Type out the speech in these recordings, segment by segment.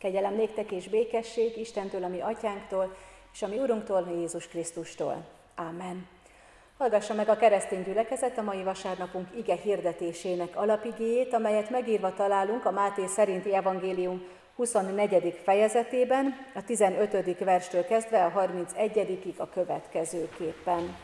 Kegyelem néktek és békesség Istentől, a mi atyánktól, és a mi Urunktól, Jézus Krisztustól. Ámen. Hallgassa meg a keresztény gyülekezet a mai vasárnapunk ige hirdetésének alapigéjét, amelyet megírva találunk a Máté szerinti evangélium 24. fejezetében, a 15. verstől kezdve a 31. a következőképpen.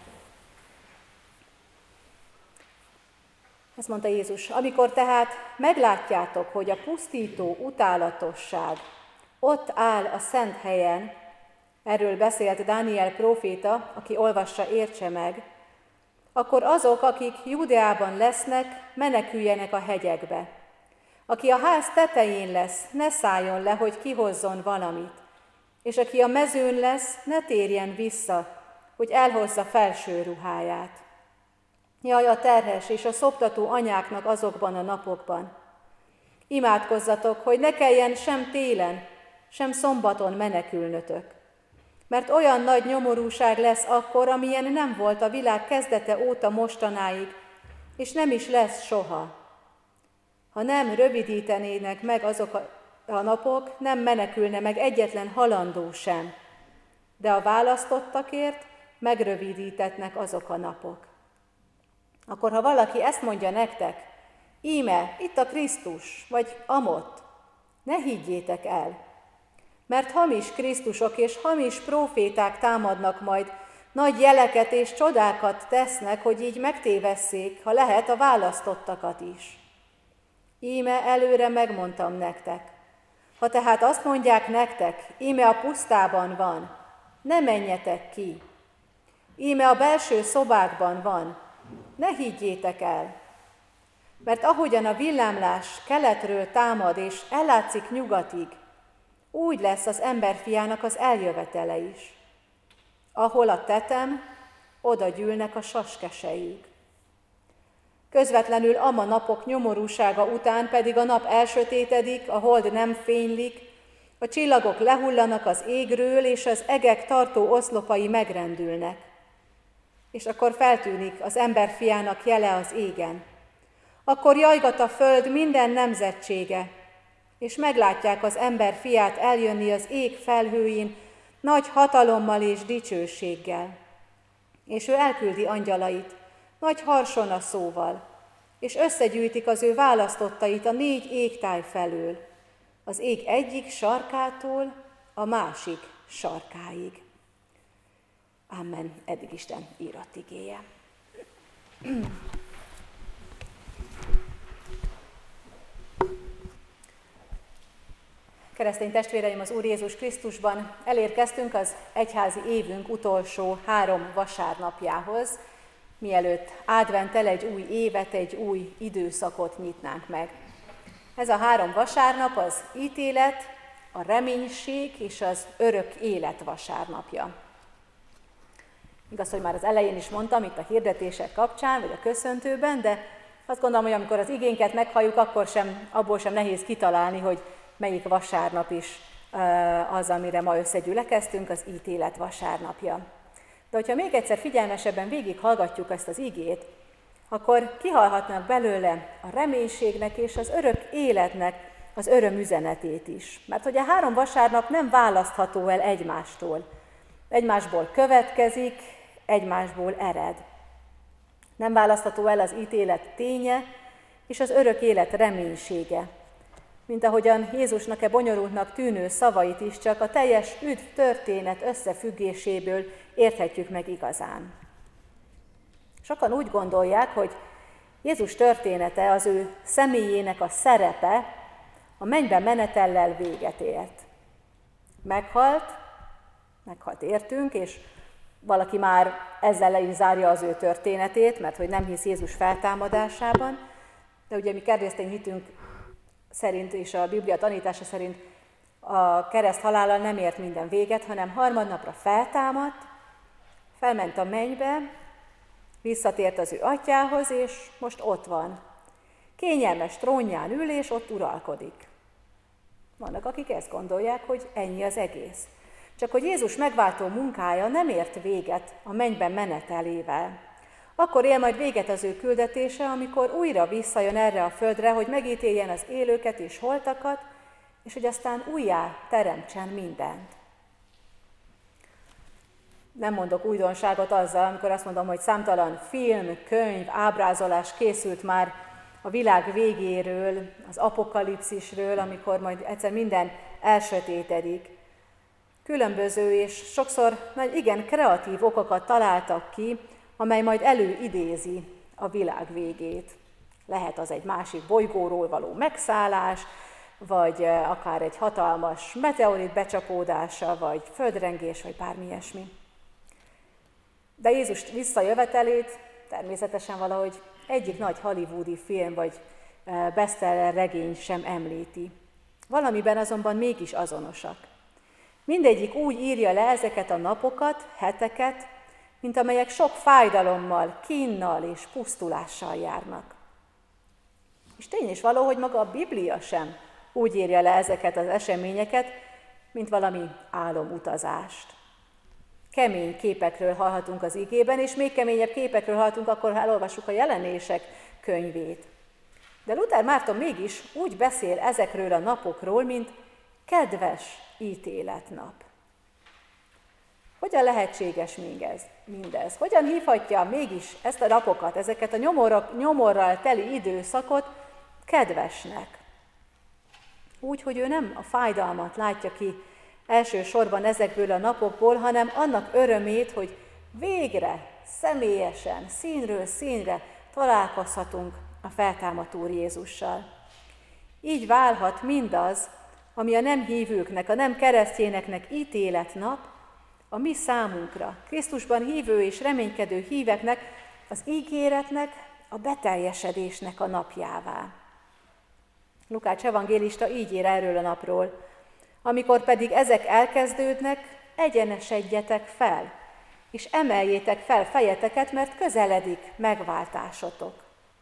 Ezt mondta Jézus: amikor tehát meglátjátok, hogy a pusztító utálatosság ott áll a szent helyen, erről beszélt Dániel próféta, aki olvassa, értse meg, akkor azok, akik Judeában lesznek, meneküljenek a hegyekbe. Aki a ház tetején lesz, ne szálljon le, hogy kihozzon valamit, és aki a mezőn lesz, ne térjen vissza, hogy elhozza felső ruháját. Jaj, a terhes és a szoptató anyáknak azokban a napokban! Imádkozzatok, hogy ne kelljen sem télen, sem szombaton menekülnötök. Mert olyan nagy nyomorúság lesz akkor, amilyen nem volt a világ kezdete óta mostanáig, és nem is lesz soha. Ha nem rövidítenének meg azok a napok, nem menekülne meg egyetlen halandó sem. De a választottakért megrövidítetnek azok a napok. Akkor, ha valaki ezt mondja nektek, íme, itt a Krisztus, vagy amott, ne higgyétek el, mert hamis Krisztusok és hamis próféták támadnak majd, nagy jeleket és csodákat tesznek, hogy így megtévesszék, ha lehet, a választottakat is. Íme előre megmondtam nektek. Ha tehát azt mondják nektek, íme a pusztában van, ne menjetek ki. Íme a belső szobákban van, ne higgyétek el. Mert ahogyan a villámlás keletről támad és ellátszik nyugatig, úgy lesz az emberfiának az eljövetele is. Ahol a tetem, oda gyűlnek a saskeseig. Közvetlenül ama napok nyomorúsága után pedig a nap elsötétedik, a hold nem fénylik, a csillagok lehullanak az égről, és az egek tartó oszlopai megrendülnek. És akkor feltűnik az emberfiának jele az égen. Akkor jajgat a föld minden nemzetsége, és meglátják az emberfiát eljönni az ég felhőin, nagy hatalommal és dicsőséggel. És ő elküldi angyalait, nagy harsona szóval, és összegyűjtik az ő választottait a 4 égtáj felől, az ég egyik sarkától a másik sarkáig. Amen. Eddig Isten írott igéje. Keresztény testvéreim, az Úr Jézus Krisztusban elérkeztünk az egyházi évünk utolsó 3 vasárnapjához, mielőtt adventtel egy új évet, egy új időszakot nyitnánk meg. Ez a 3 vasárnap az ítélet, a reménység és az örök élet vasárnapja. Igaz, hogy már az elején is mondtam, itt a hirdetések kapcsán, vagy a köszöntőben, de azt gondolom, hogy amikor az igénket meghalljuk, akkor abból sem nehéz kitalálni, hogy melyik vasárnap is az, amire ma összegyülekeztünk, az ítélet vasárnapja. De hogyha még egyszer figyelmesebben végighallgatjuk ezt az igét, akkor kihallhatnak belőle a reménységnek és az örök életnek az örömüzenetét is. Mert hogy a 3 vasárnap nem választható el egymástól. Egymásból következik, egymásból ered. Nem választható el az ítélet ténye és az örök élet reménysége. Mint ahogyan Jézusnak bonyolultnak tűnő szavait is csak a teljes üdv történet összefüggéséből érthetjük meg igazán. Sokan úgy gondolják, hogy Jézus története, az ő személyének a szerepe a mennybe menetellel véget ért. Meghalt értünk, és valaki már ezzel le is zárja az ő történetét, mert hogy nem hisz Jézus feltámadásában, de ugye mi keresztény hitünk szerint és a Biblia tanítása szerint a kereszt halállal nem ért minden véget, hanem harmadnapra feltámadt, felment a mennybe, visszatért az ő atyához, és most ott van. Kényelmes trónján ül, és ott uralkodik. Vannak, akik ezt gondolják, hogy ennyi az egész. Csak hogy Jézus megváltó munkája nem ért véget a mennyben menetelével. Akkor él majd véget az ő küldetése, amikor újra visszajön erre a földre, hogy megítéljen az élőket és holtakat, és hogy aztán újjá teremtsen mindent. Nem mondok újdonságot azzal, amikor azt mondom, hogy számtalan film, könyv, ábrázolás készült már a világ végéről, az apokalipszisről, amikor majd egyszer minden elsötétedik. Különböző és sokszor igen kreatív okokat találtak ki, amely majd előidézi a világ végét. Lehet az egy másik bolygóról való megszállás, vagy akár egy hatalmas meteorit becsapódása, vagy földrengés, vagy bármi ilyesmi. De Jézus visszajövetelét természetesen valahogy egyik nagy hollywoodi film vagy bestseller regény sem említi. Valamiben azonban mégis azonosak. Mindegyik úgy írja le ezeket a napokat, heteket, mint amelyek sok fájdalommal, kínnal és pusztulással járnak. És tény is való, hogy maga a Biblia sem úgy írja le ezeket az eseményeket, mint valami álomutazást. Kemény képekről hallhatunk az igében, és még keményebb képekről hallhatunk, akkor ha elolvassuk a Jelenések könyvét. De Luther Márton mégis úgy beszél ezekről a napokról, mint kedves ítéletnap. Hogyan lehetséges mindez? Hogyan hívhatja mégis ezt a napokat, ezeket a nyomorral teli időszakot kedvesnek? Úgy, hogy ő nem a fájdalmat látja ki elsősorban ezekből a napokból, hanem annak örömét, hogy végre, személyesen, színről színre találkozhatunk a feltámadt Úr Jézussal. Így válhat mindaz, ami a nem hívőknek, a nem keresztényeknek ítéletnap, a mi számunkra, Krisztusban hívő és reménykedő híveknek, az ígéretnek, a beteljesedésnek a napjává. Lukács evangélista így ír erről a napról: amikor pedig ezek elkezdődnek, egyenesedjetek fel, és emeljétek fel fejeteket, mert közeledik megváltásotok.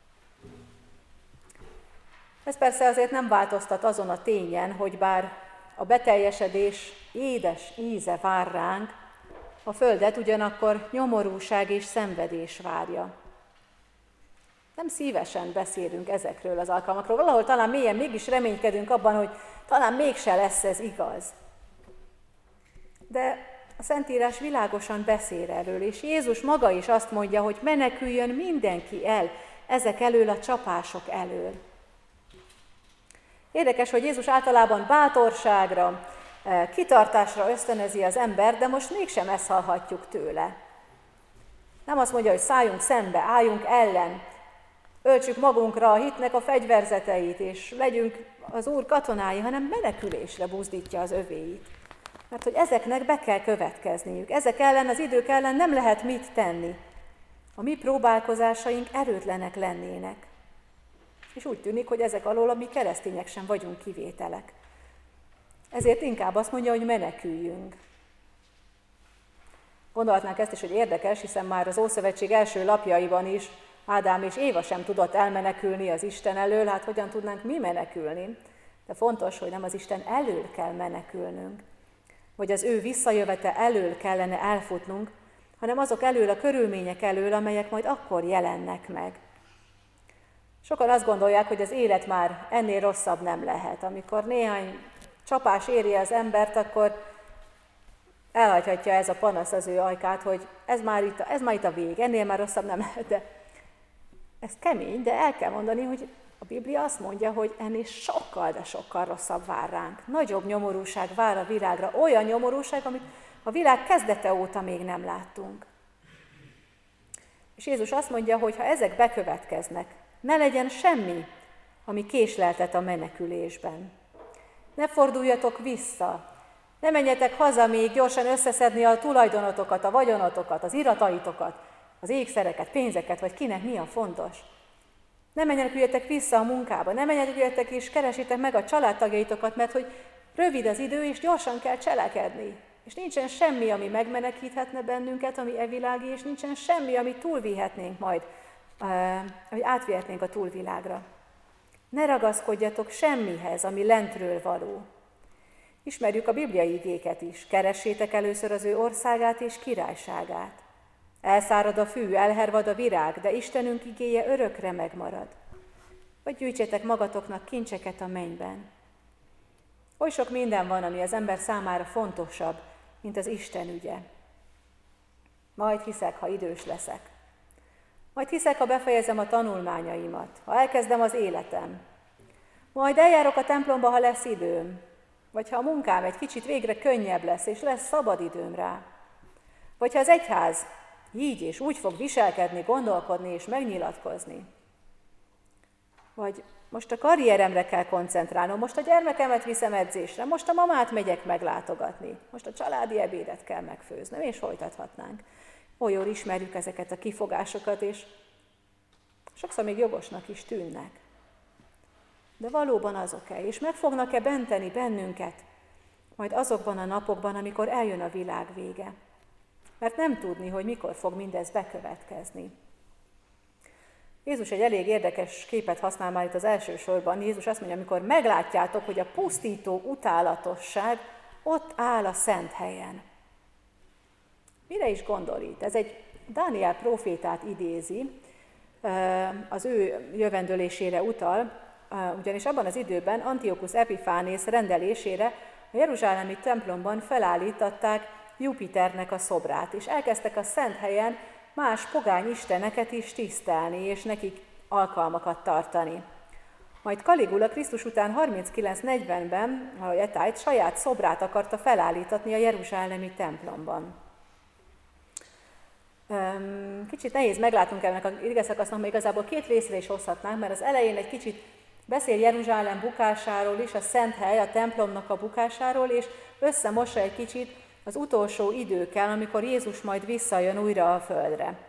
Ez persze azért nem változtat azon a tényen, hogy bár a beteljesedés édes íze vár ránk, a földet ugyanakkor nyomorúság és szenvedés várja. Nem szívesen beszélünk ezekről az alkalmakról, valahol talán mélyen mégis reménykedünk abban, hogy talán mégse lesz ez igaz. De a Szentírás világosan beszél erről, és Jézus maga is azt mondja, hogy meneküljön mindenki el ezek elől a csapások elől. Érdekes, hogy Jézus általában bátorságra, kitartásra ösztönözi az ember, de most mégsem ezt hallhatjuk tőle. Nem azt mondja, hogy szálljunk szembe, álljunk ellen, öltsük magunkra a hitnek a fegyverzeteit, és legyünk az Úr katonái, hanem menekülésre buzdítja az övéit. Mert hogy ezeknek be kell következniük, ezek ellen, az idők ellen nem lehet mit tenni. A mi próbálkozásaink erőtlenek lennének. És úgy tűnik, hogy ezek alól a mi keresztények sem vagyunk kivételek. Ezért inkább azt mondja, hogy meneküljünk. Gondolhatnánk ezt is, hogy érdekes, hiszen már az Ószövetség első lapjaiban is Ádám és Éva sem tudott elmenekülni az Isten elől, hát hogyan tudnánk mi menekülni? De fontos, hogy nem az Isten elől kell menekülnünk, vagy az ő visszajövetel elől kellene elfutnunk, hanem azok elől, a körülmények elől, amelyek majd akkor jelennek meg. Sokan azt gondolják, hogy az élet már ennél rosszabb nem lehet. Amikor néhány csapás éri az embert, akkor elhagyhatja ez a panasz az ő ajkát, hogy ez már itt a vég, ennél már rosszabb nem lehet. De ez kemény, de el kell mondani, hogy a Biblia azt mondja, hogy ennél sokkal, de sokkal rosszabb vár ránk. Nagyobb nyomorúság vár a világra, olyan nyomorúság, amit a világ kezdete óta még nem láttunk. És Jézus azt mondja, hogy ha ezek bekövetkeznek, ne legyen semmi, ami késleltet a menekülésben. Ne forduljatok vissza, ne menjetek haza még gyorsan összeszedni a tulajdonotokat, a vagyonotokat, az irataitokat, az ékszereket, pénzeket, vagy kinek mi a fontos. Ne meneküljetek vissza a munkába, ne meneküljetek és keresitek meg a családtagjaitokat, mert hogy rövid az idő, és gyorsan kell cselekedni. És nincsen semmi, ami megmenekíthetne bennünket, ami evilági, és nincsen semmi, amit túlvihetnénk majd, hogy átvihetnénk a túlvilágra. Ne ragaszkodjatok semmihez, ami lentről való. Ismerjük a bibliai igéket is. Keressétek először az ő országát és királyságát. Elszárad a fű, elhervad a virág, de Istenünk igéje örökre megmarad. Vagy gyűjtsétek magatoknak kincseket a mennyben. Oly sok minden van, ami az ember számára fontosabb, mint az Isten ügye. Majd hiszek, ha idős leszek. Majd hiszek, ha befejezem a tanulmányaimat, ha elkezdem az életem. Majd eljárok a templomba, ha lesz időm. Vagy ha a munkám egy kicsit végre könnyebb lesz, és lesz szabad időm rá. Vagy ha az egyház így és úgy fog viselkedni, gondolkodni és megnyilatkozni. Vagy most a karrieremre kell koncentrálnom, most a gyermekemet viszem edzésre, most a mamát megyek meglátogatni, most a családi ebédet kell megfőznöm, és folytathatnánk. Oly jól ismerjük ezeket a kifogásokat, és sokszor még jogosnak is tűnnek. De valóban azok-e, és meg fognak-e benteni bennünket majd azokban a napokban, amikor eljön a világ vége? Mert nem tudni, hogy mikor fog mindez bekövetkezni. Jézus egy elég érdekes képet használ már itt az első sorban. Jézus azt mondja, amikor meglátjátok, hogy a pusztító utálatosság ott áll a szent helyen. Mire is gondol itt? Ez egy Dániel prófétát idézi, az ő jövendőlésére utal, ugyanis abban az időben Antiochus Epiphánész rendelésére a jeruzsálemi templomban felállították Jupiternek a szobrát, és elkezdtek a szent helyen más pogány isteneket is tisztelni, és nekik alkalmakat tartani. Majd Kaligula Krisztus után 39-40-ben, ahogy etájt, saját szobrát akarta felállítatni a jeruzsálemi templomban. Kicsit nehéz meglátunk ennek a igeszakasznak, mert igazából két részre is hozhatnánk, mert az elején egy kicsit beszél Jeruzsálem bukásáról is, a szent hely, a templomnak a bukásáról, és összemossa egy kicsit az utolsó időkkel, amikor Jézus majd visszajön újra a földre.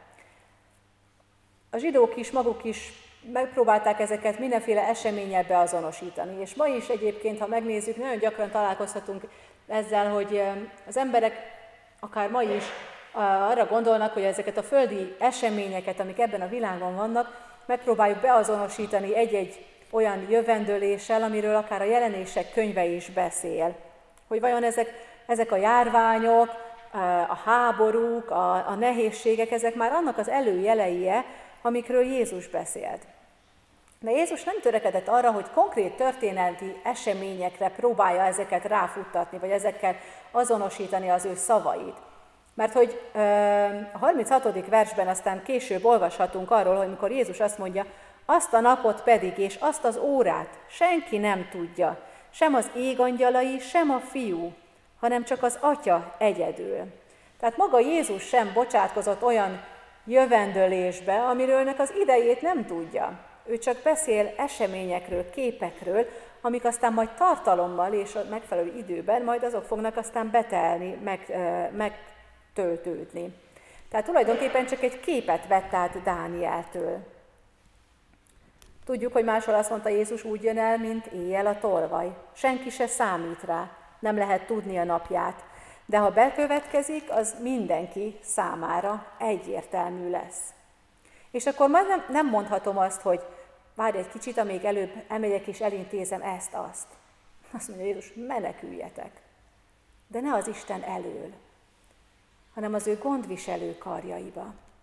A zsidók is, maguk is megpróbálták ezeket mindenféle eseménnyel beazonosítani, és ma is egyébként, ha megnézzük, nagyon gyakran találkozhatunk ezzel, hogy az emberek, akár ma is, arra gondolnak, hogy ezeket a földi eseményeket, amik ebben a világon vannak, megpróbáljuk beazonosítani egy-egy olyan jövendőléssel, amiről akár a Jelenések könyve is beszél. Hogy vajon ezek a járványok, a háborúk, a nehézségek, ezek már annak az előjeleie, amikről Jézus beszélt. De Jézus nem törekedett arra, hogy konkrét történeti eseményekre próbálja ezeket ráfuttatni, vagy ezekkel azonosítani az ő szavait. Mert hogy a 36. versben aztán később olvashatunk arról, hogy amikor Jézus azt mondja, azt a napot pedig és azt az órát senki nem tudja, sem az égangyalai, sem a fiú, hanem csak az Atya egyedül. Tehát maga Jézus sem bocsátkozott olyan jövendőlésbe, amiről az idejét nem tudja. Ő csak beszél eseményekről, képekről, amik aztán majd tartalommal és a megfelelő időben majd azok fognak aztán betelni, megtöltődni. Tehát tulajdonképpen csak egy képet vett át Dánieltől. Tudjuk, hogy máshol azt mondta Jézus, úgy jön el, mint éjjel a tolvaj. Senki se számít rá, nem lehet tudni a napját. De ha bekövetkezik, az mindenki számára egyértelmű lesz. És akkor már nem mondhatom azt, hogy várj egy kicsit, amíg előbb elmegyek és elintézem ezt-azt. Azt mondja Jézus, meneküljetek. De ne az Isten elől, hanem az ő gondviselő karjaiba.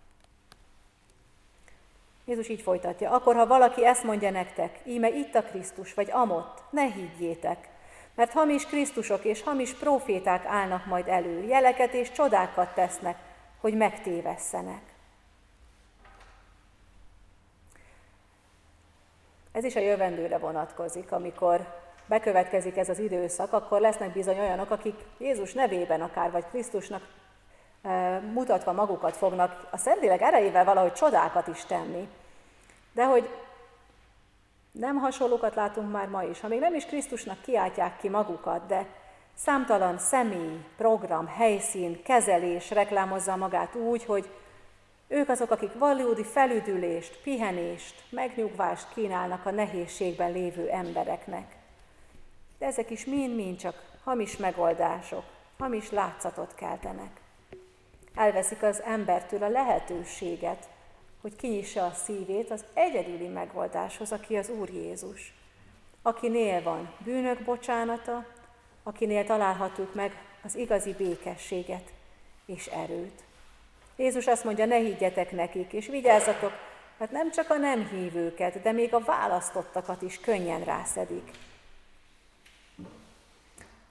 Jézus így folytatja, akkor ha valaki ezt mondja nektek, íme itt a Krisztus, vagy amott, ne higgyétek, mert hamis Krisztusok és hamis próféták állnak majd elő, jeleket és csodákat tesznek, hogy megtévesszenek. Ez is a jövendőre vonatkozik, amikor bekövetkezik ez az időszak, akkor lesznek bizony olyanok, akik Jézus nevében akár, vagy Krisztusnak mutatva magukat fognak a Szentlélek erejével valahogy csodákat is tenni. De hogy nem hasonlókat látunk már ma is, ha még nem is Krisztusnak kiáltják ki magukat, de számtalan személy, program, helyszín, kezelés reklámozza magát úgy, hogy ők azok, akik valódi felüdülést, pihenést, megnyugvást kínálnak a nehézségben lévő embereknek. De ezek is mind-mind csak hamis megoldások, hamis látszatot keltenek. Elveszik az embertől a lehetőséget, hogy kinyissa a szívét az egyedüli megoldáshoz, aki az Úr Jézus. Akinél van bűnök bocsánata, akinél találhatjuk meg az igazi békességet és erőt. Jézus azt mondja, ne higgyetek nekik, és vigyázzatok, mert nem csak a nem hívőket, de még a választottakat is könnyen rászedik.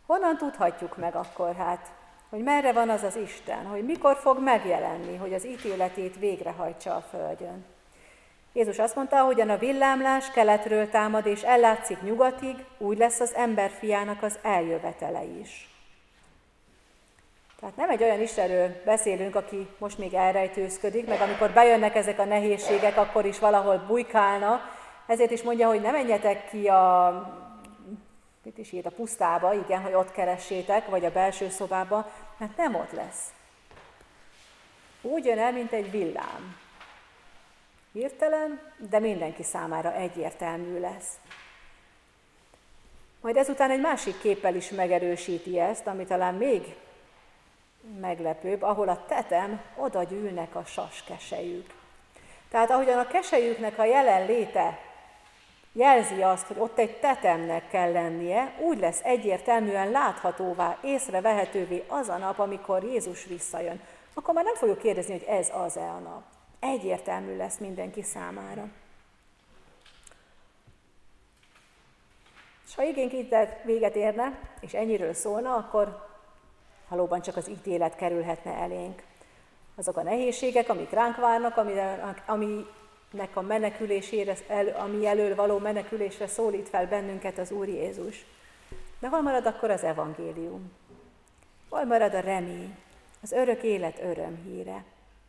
Honnan tudhatjuk meg akkor hogy merre van az az Isten, hogy mikor fog megjelenni, hogy az ítéletét végrehajtsa a földön? Jézus azt mondta, hogyan a villámlás keletről támad és ellátszik nyugatig, úgy lesz az emberfiának az eljövetele is. Tehát nem egy olyan Istenről beszélünk, aki most még elrejtőzködik, meg amikor bejönnek ezek a nehézségek, akkor is valahol bujkálna. Ezért is mondja, hogy ne menjetek ki a pusztába, igen, hogy ott keressétek, vagy a belső szobába, mert nem ott lesz. Úgy jön el, mint egy villám. Hirtelen, de mindenki számára egyértelmű lesz. Majd ezután egy másik képpel is megerősíti ezt, ami talán még meglepőbb, ahol a tetem, oda gyűlnek a saskeselyük. Tehát ahogyan a keselyüknek a jelenléte jelzi azt, hogy ott egy tetemnek kell lennie, úgy lesz egyértelműen láthatóvá, észrevehetővé az a nap, amikor Jézus visszajön. Akkor már nem fogjuk kérdezni, hogy ez az-e a nap. Egyértelmű lesz mindenki számára. És ha igénk itt véget érne, és ennyiről szólna, akkor valóban csak az ítélet kerülhetne elénk. Azok a nehézségek, amik ránk várnak, aminek a menekülésére, ami elől való menekülésre szólít fel bennünket az Úr Jézus. De hol marad akkor az evangélium? Hol marad a remény, az örök élet örömhíre?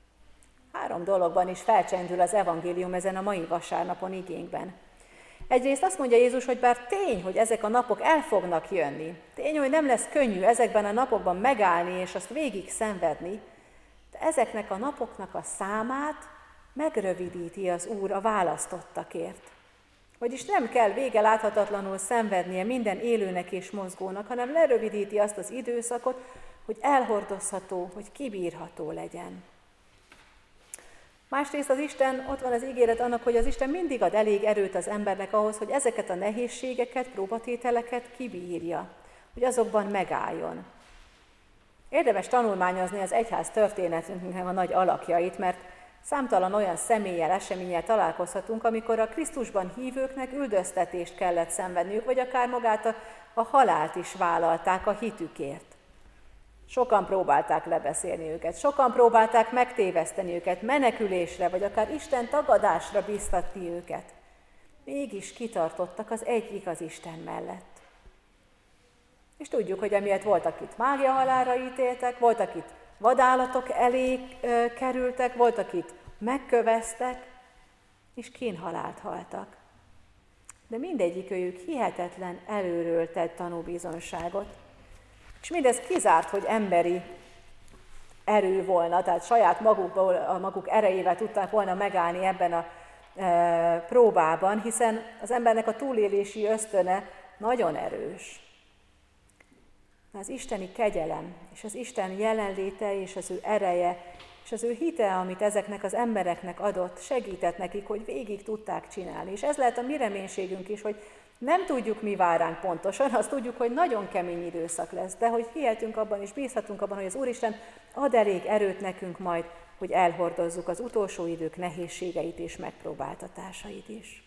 3 dologban is felcsendül az evangélium ezen a mai vasárnapon igénkben. Egyrészt azt mondja Jézus, hogy bár tény, hogy ezek a napok el fognak jönni, tény, hogy nem lesz könnyű ezekben a napokban megállni és azt végig szenvedni, de ezeknek a napoknak a számát megrövidíti az Úr a választottakért. Vagyis nem kell vége láthatatlanul szenvednie minden élőnek és mozgónak, hanem lerövidíti azt az időszakot, hogy elhordozható, hogy kibírható legyen. Másrészt ott van az ígéret annak, hogy az Isten mindig ad elég erőt az embernek ahhoz, hogy ezeket a nehézségeket, próbatételeket kibírja, hogy azokban megálljon. Érdemes tanulmányozni az egyház történetünknek a nagy alakjait, mert számtalan olyan személlyel, eseménnyel találkozhatunk, amikor a Krisztusban hívőknek üldöztetést kellett szenvedniük, vagy akár magát a halált is vállalták a hitükért. Sokan próbálták lebeszélni őket, sokan próbálták megtéveszteni őket, menekülésre, vagy akár Isten tagadásra biztatni őket. Mégis kitartottak az egy igaz Isten mellett. És tudjuk, hogy emiatt voltak itt mágia halálra ítéltek, voltak itt vadállatok elé kerültek, voltak itt megköveztek, és kínhalált haltak. De mindegyikőjük hihetetlen előről tett tanúbizonyságot. És mindez kizárt, hogy emberi erő volna, tehát saját maguk erejével tudták volna megállni ebben a próbában, hiszen az embernek a túlélési ösztöne nagyon erős. Az isteni kegyelem, és az Isten jelenléte, és az ő ereje, és az ő hite, amit ezeknek az embereknek adott, segített nekik, hogy végig tudták csinálni. És ez lehet a mi reménységünk is, hogy nem tudjuk, mi vár ránk pontosan, azt tudjuk, hogy nagyon kemény időszak lesz, de hogy hihetünk abban, és bízhatunk abban, hogy az Úristen ad elég erőt nekünk majd, hogy elhordozzuk az utolsó idők nehézségeit és megpróbáltatásait is.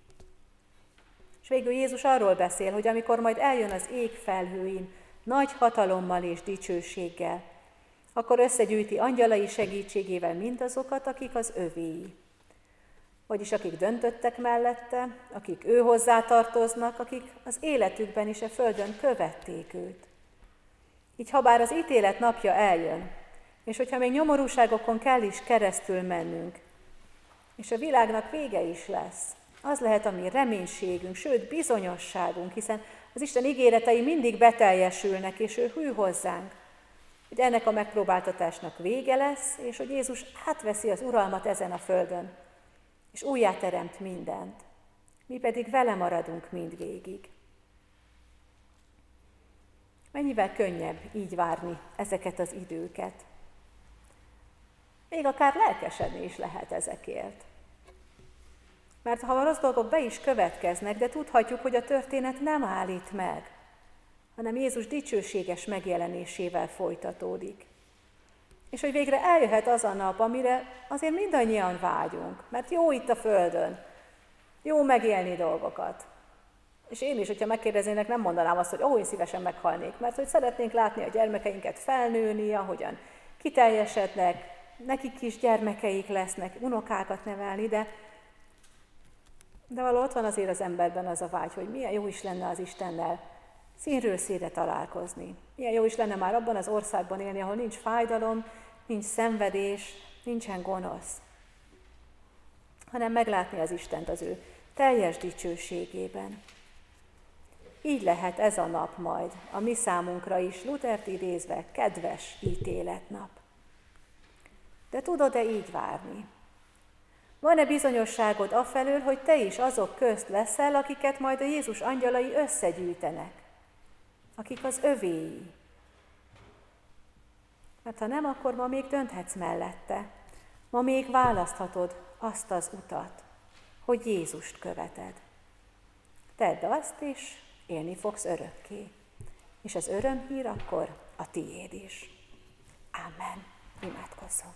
És végül Jézus arról beszél, hogy amikor majd eljön az ég felhőin, nagy hatalommal és dicsőséggel, akkor összegyűjti angyalai segítségével mindazokat, akik az övéi. Vagyis akik döntöttek mellette, akik ő hozzá tartoznak, akik az életükben is a földön követték őt. Így habár az ítélet napja eljön, és hogyha még nyomorúságokon kell is keresztül mennünk, és a világnak vége is lesz, az lehet a mi reménységünk, sőt bizonyosságunk, hiszen az Isten ígéretei mindig beteljesülnek, és ő hű hozzánk, hogy ennek a megpróbáltatásnak vége lesz, és hogy Jézus átveszi az uralmat ezen a földön, és újjáteremt mindent. Mi pedig vele maradunk mindvégig. Mennyivel könnyebb így várni ezeket az időket. Még akár lelkesedni is lehet ezekért. Mert ha a rossz dolgok be is következnek, de tudhatjuk, hogy a történet nem állít meg, hanem Jézus dicsőséges megjelenésével folytatódik. És hogy végre eljöhet az a nap, amire azért mindannyian vágyunk, mert jó itt a földön, jó megélni dolgokat. És én is, hogyha megkérdeznének, nem mondanám azt, hogy én szívesen meghalnék, mert hogy szeretnénk látni a gyermekeinket felnőni, ahogyan kiteljesednek, nekik is gyermekeik lesznek, unokákat nevelni, de valahol ott van azért az emberben az a vágy, hogy milyen jó is lenne az Istennel színről színre találkozni. Milyen jó is lenne már abban az országban élni, ahol nincs fájdalom, nincs szenvedés, nincsen gonosz, hanem meglátni az Istent az ő teljes dicsőségében. Így lehet ez a nap majd a mi számunkra is, Luthert idézve, kedves ítéletnap. De tudod-e így várni? Van-e bizonyosságod afelől, hogy te is azok közt leszel, akiket majd a Jézus angyalai összegyűjtenek, akik az övéi? Mert ha nem, akkor ma még dönthetsz mellette. Ma még választhatod azt az utat, hogy Jézust követed. Tedd azt, és élni fogsz örökké. És az örömhír akkor a tiéd is. Amen. Imádkozzunk.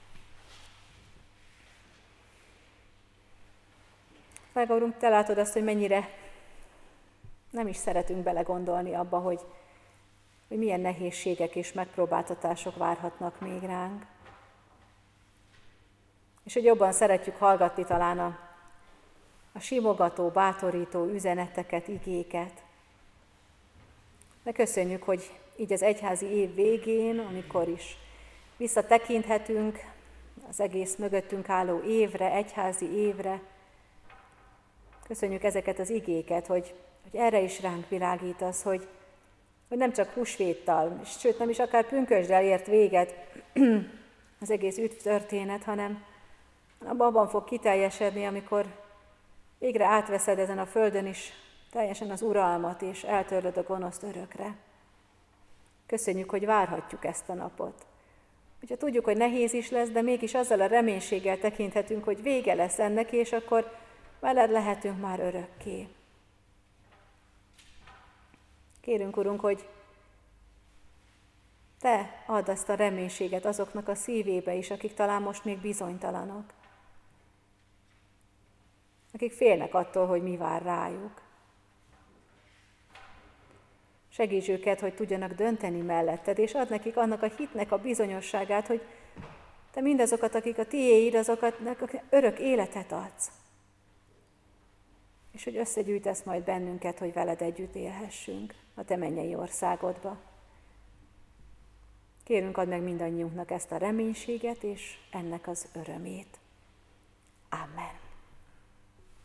Drága Urunk, te látod azt, hogy mennyire nem is szeretünk belegondolni abba, hogy milyen nehézségek és megpróbáltatások várhatnak még ránk. És hogy jobban szeretjük hallgatni talán a simogató, bátorító üzeneteket, igéket. De köszönjük, hogy így az egyházi év végén, amikor is visszatekinthetünk az egész mögöttünk álló évre, egyházi évre, köszönjük ezeket az igéket, hogy erre is ránk világítasz, hogy nem csak húsvéttal, sőt nem is akár pünkösddel ért véget az egész üdvtörténet, hanem abban fog kiteljesedni, amikor végre átveszed ezen a földön is teljesen az uralmat, és eltörlöd a gonoszt örökre. Köszönjük, hogy várhatjuk ezt a napot. Hogyha tudjuk, hogy nehéz is lesz, de mégis azzal a reménységgel tekinthetünk, hogy vége lesz ennek, és akkor veled lehetünk már örökké. Kérünk, Urunk, hogy te add azt a reménységet azoknak a szívébe is, akik talán most még bizonytalanok. Akik félnek attól, hogy mi vár rájuk. Segíts őket, hogy tudjanak dönteni melletted, és add nekik annak a hitnek a bizonyosságát, hogy te mindazokat, akik a tiéd, azoknak örök életet adsz. És hogy összegyűjtesz majd bennünket, hogy veled együtt élhessünk a te mennyei országodba. Kérünk, add meg mindannyiunknak ezt a reménységet és ennek az örömét. Amen.